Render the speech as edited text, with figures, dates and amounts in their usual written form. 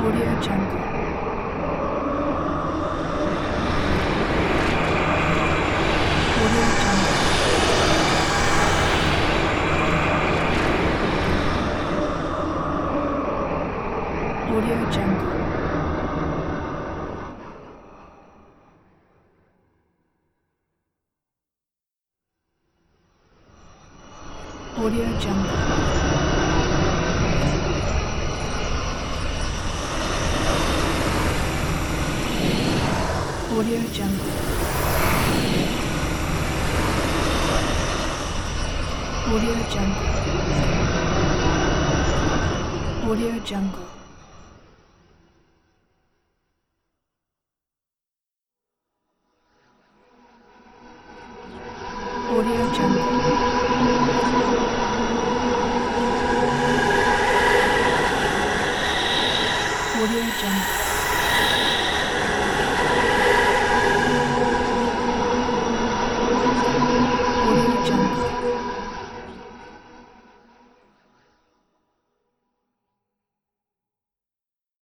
Audio Jungle. Audio Jungle. Audio Jungle. Audio Jungle. Audio Jungle. Audio Jungle. Audio Jungle. Audio Jungle. Audio Jungle.